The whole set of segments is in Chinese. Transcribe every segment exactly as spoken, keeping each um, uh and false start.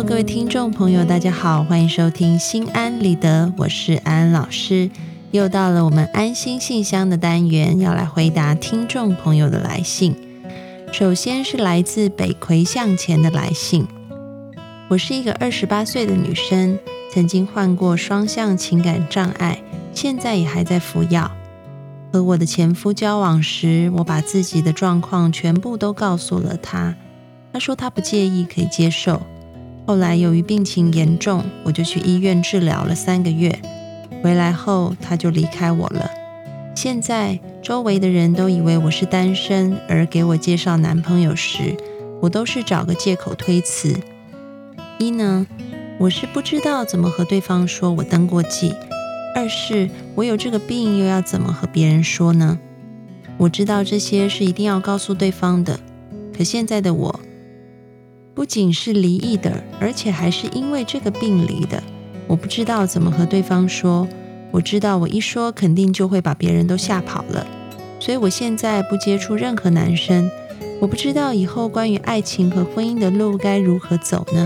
Hello， 各位听众朋友，大家好，欢迎收听心安理得，我是安安老师。又到了我们安心信箱的单元，要来回答听众朋友的来信。首先是来自北魁向前的来信。我是一个二十八岁的女生，曾经患过双向情感障碍，现在也还在服药。和我的前夫交往时，我把自己的状况全部都告诉了他，他说他不介意，可以接受。后来由于病情严重，我就去医院治疗了三个月，回来后他就离开我了。现在周围的人都以为我是单身，而给我介绍男朋友时，我都是找个借口推辞。一呢，我是不知道怎么和对方说我登过记；二是我有这个病，又要怎么和别人说呢？我知道这些是一定要告诉对方的，可现在的我不仅是离异的，而且还是因为这个病离的。我不知道怎么和对方说，我知道我一说肯定就会把别人都吓跑了，所以我现在不接触任何男生。我不知道以后关于爱情和婚姻的路该如何走呢？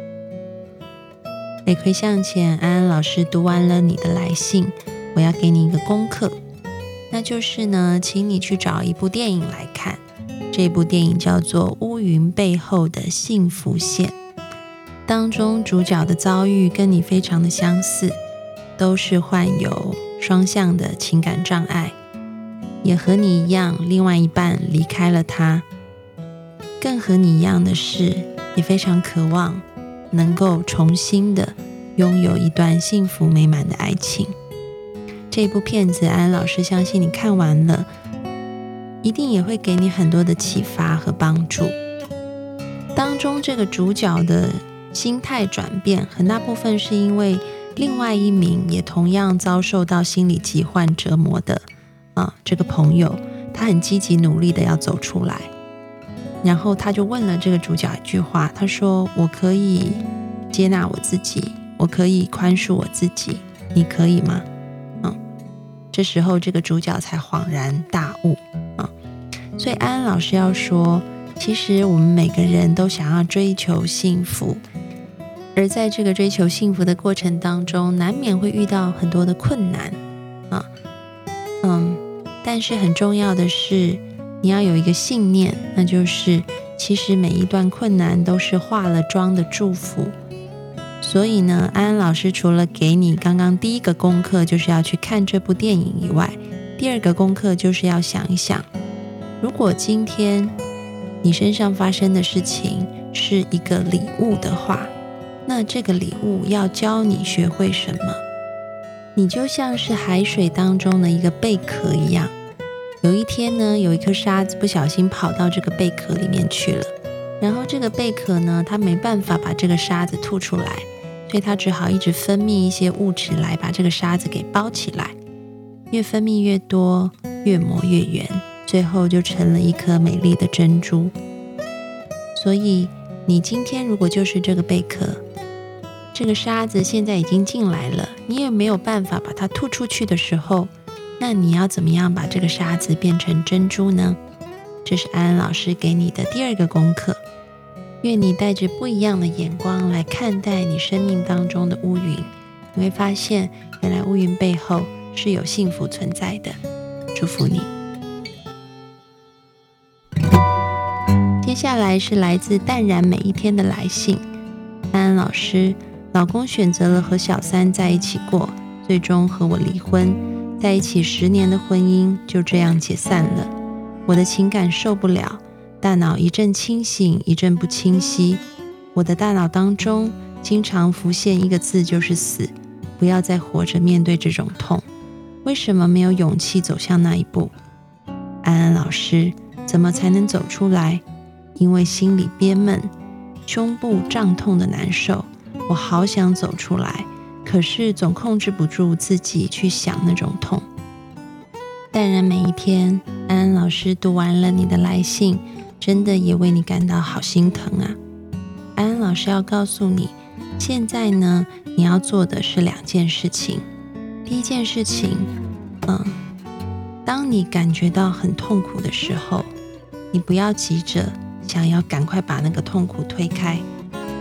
北魁向前，安安老师读完了你的来信，我要给你一个功课，那就是呢，请你去找一部电影来看。这部电影叫做《乌云背后的幸福线》，当中主角的遭遇跟你非常的相似，都是患有双向的情感障碍，也和你一样，另外一半离开了他。更和你一样的是，也非常渴望能够重新的拥有一段幸福美满的爱情。这部片子，安安老师相信你看完了，一定也会给你很多的启发和帮助。当中这个主角的心态转变，很大部分是因为另外一名也同样遭受到心理疾患折磨的啊，这个朋友，他很积极努力的要走出来。然后他就问了这个主角一句话，他说：我可以接纳我自己，我可以宽恕我自己，你可以吗？嗯，这时候这个主角才恍然大悟啊。所以安安老师要说，其实我们每个人都想要追求幸福，而在这个追求幸福的过程当中，难免会遇到很多的困难啊。嗯，但是很重要的是，你要有一个信念，那就是其实每一段困难都是化了妆的祝福。所以呢，安安老师除了给你刚刚第一个功课就是要去看这部电影以外，第二个功课就是要想一想，如果今天你身上发生的事情是一个礼物的话，那这个礼物要教你学会什么？你就像是海水当中的一个贝壳一样，有一天呢，有一颗沙子不小心跑到这个贝壳里面去了，然后这个贝壳呢，它没办法把这个沙子吐出来，所以它只好一直分泌一些物质来把这个沙子给包起来，越分泌越多，越磨越圆，最后就成了一颗美丽的珍珠。所以你今天如果就是这个贝壳，这个沙子现在已经进来了，你也没有办法把它吐出去的时候，那你要怎么样把这个沙子变成珍珠呢？这是安安老师给你的第二个功课。愿你带着不一样的眼光来看待你生命当中的乌云，你会发现原来乌云背后是有幸福存在的。祝福你。接下来是来自淡然每一天的来信。安安老师，老公选择了和小三在一起过，最终和我离婚，在一起十年的婚姻就这样解散了。我的情感受不了，大脑一阵清醒一阵不清晰，我的大脑当中经常浮现一个字，就是死。不要再活着面对这种痛，为什么没有勇气走向那一步？安安老师，怎么才能走出来？因为心里憋闷，胸部胀痛的难受，我好想走出来，可是总控制不住自己去想那种痛。淡然每一天，安安老师读完了你的来信，真的也为你感到好心疼啊。安安老师要告诉你，现在呢，你要做的是两件事情。第一件事情，嗯，当你感觉到很痛苦的时候，你不要急着想要赶快把那个痛苦推开，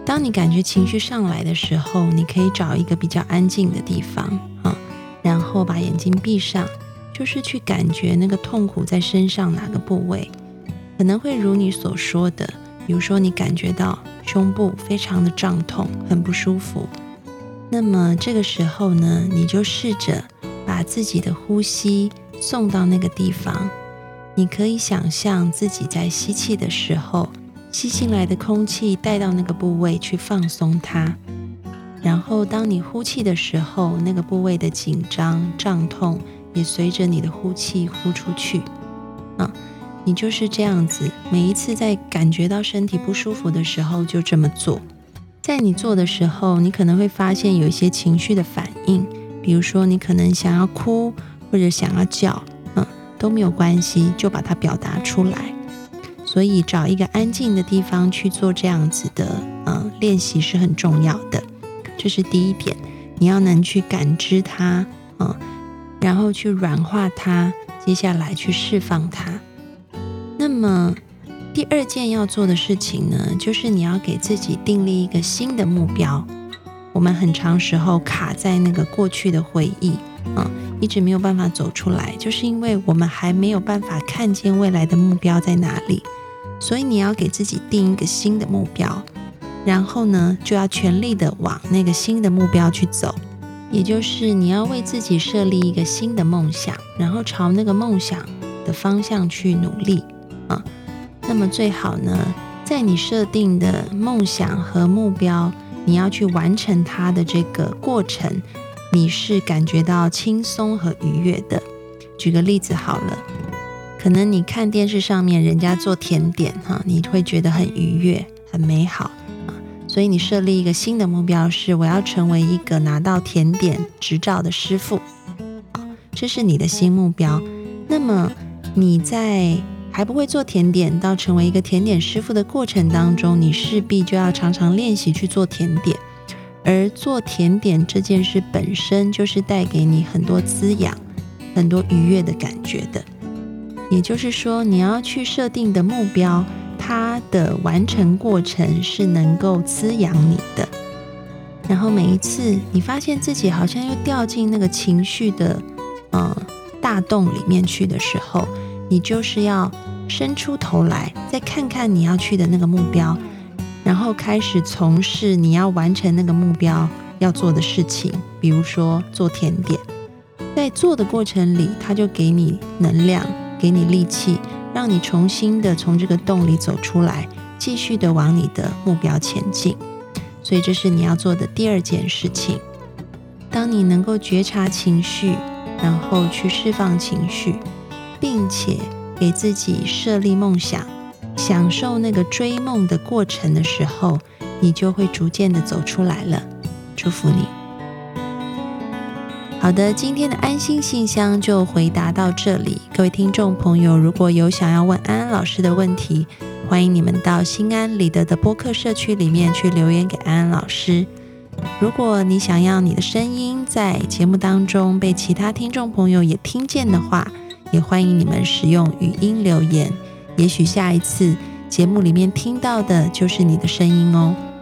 当你感觉情绪上来的时候，你可以找一个比较安静的地方啊，然后把眼睛闭上，就是去感觉那个痛苦在身上哪个部位，可能会如你所说的，比如说你感觉到胸部非常的胀痛，很不舒服，那么这个时候呢，你就试着把自己的呼吸送到那个地方。你可以想象自己在吸气的时候，吸进来的空气带到那个部位去放松它，然后当你呼气的时候，那个部位的紧张胀痛也随着你的呼气呼出去啊，你就是这样子，每一次在感觉到身体不舒服的时候就这么做。在你做的时候，你可能会发现有一些情绪的反应，比如说你可能想要哭或者想要叫，嗯，都没有关系，就把它表达出来。所以找一个安静的地方去做这样子的呃练习是很重要的，这是第一点，你要能去感知它，嗯，然后去软化它，接下来去释放它。那么第二件要做的事情呢，就是你要给自己订立一个新的目标。我们很长时候卡在那个过去的回忆，嗯，一直没有办法走出来，就是因为我们还没有办法看见未来的目标在哪里。所以你要给自己定一个新的目标，然后呢，就要全力的往那个新的目标去走，也就是你要为自己设立一个新的梦想，然后朝那个梦想的方向去努力啊。那么最好呢，在你设定的梦想和目标，你要去完成它的这个过程，你是感觉到轻松和愉悦的。举个例子好了，可能你看电视上面人家做甜点哈，你会觉得很愉悦很美好啊，所以你设立一个新的目标是我要成为一个拿到甜点执照的师傅，这是你的新目标。那么你在还不会做甜点到成为一个甜点师傅的过程当中，你势必就要常常练习去做甜点，而做甜点这件事本身就是带给你很多滋养很多愉悦的感觉的。也就是说，你要去设定的目标，它的完成过程是能够滋养你的。然后每一次你发现自己好像又掉进那个情绪的呃大洞里面去的时候，你就是要伸出头来，再看看你要去的那个目标，然后开始从事你要完成那个目标要做的事情，比如说做甜点。在做的过程里，它就给你能量，给你力气，让你重新的从这个洞里走出来，继续的往你的目标前进。所以这是你要做的第二件事情。当你能够觉察情绪，然后去释放情绪，并且给自己设立梦想，享受那个追梦的过程的时候，你就会逐渐的走出来了。祝福你。好的，今天的安心信箱就回答到这里。各位听众朋友，如果有想要问安安老师的问题，欢迎你们到心安理得的播客社区里面去留言给安安老师。如果你想要你的声音在节目当中被其他听众朋友也听见的话，也欢迎你们使用语音留言，也许下一次节目里面听到的就是你的声音哦。